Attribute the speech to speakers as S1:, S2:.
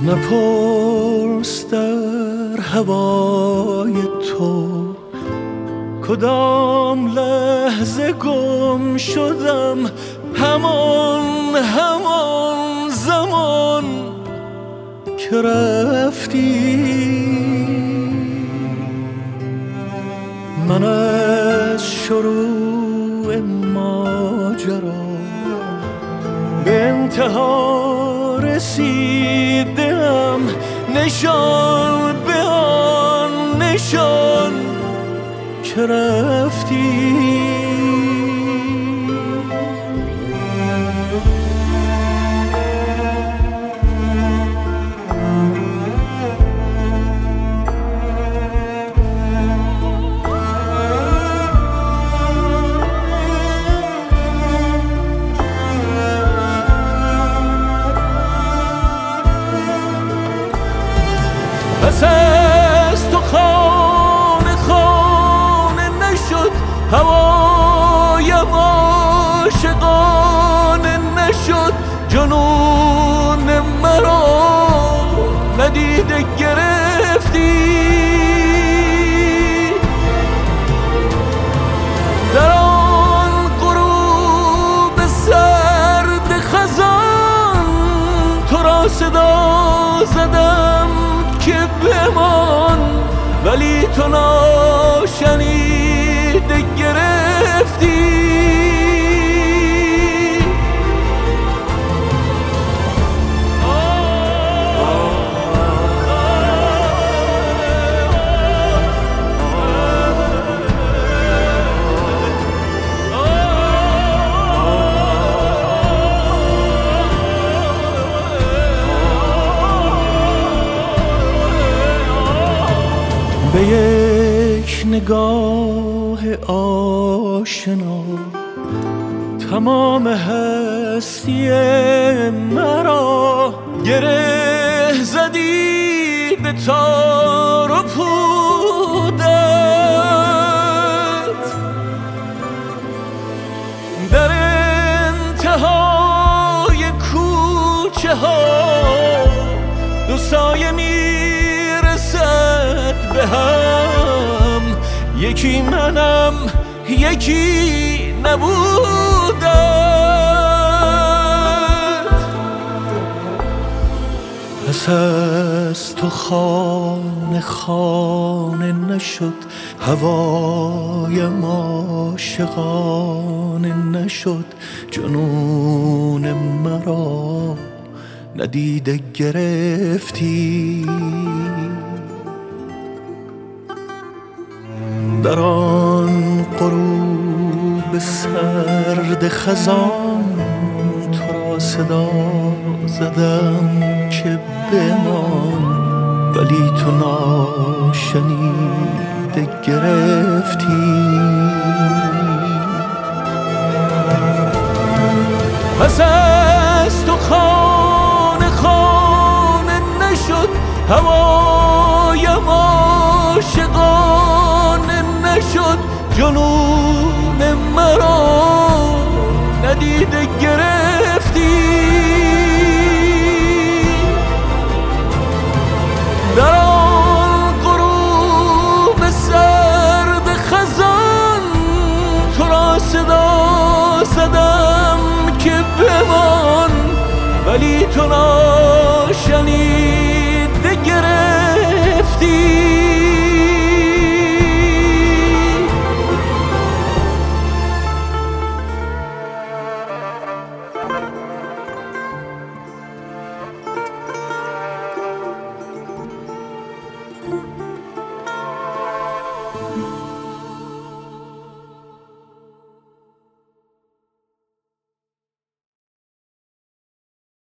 S1: نپرس در هوای تو کدام لحظه گم شدم، همان زمان که رفتی. من از شروع ماجرا به انتها رسیدم، نشان به آن نشان که رفتی. پس از تو خانه نشد، هوایم عاشقانه نشد، جنون مرا ندیده گرفتی. در آن غروب سرد خزان تو را صدا زدم که بمان، ولی تو ناشنیده گرفتی. به یک نگاه آشنا تمام هستی مرا گره زدی به تار و پودت. در انتهای کوچه ها دو سایه میرسد به هم، یکی منم یکی نبودت. پس از تو خانه نشد، هوایم عاشقانه نشد، جنون مرا ندیده گرفتی. در آن غروب سرد خزان تو را صدا زدم که بمان، ولی تو ناشنیده گرفتی. پس از تو خانه نشد، هوایم عاشقانه نشد، جنون مرا ندیده گرفتی. در آن غروب سرد خزان تو را صدا زدم که بمان، ولی تو ناشنیده گرفتی.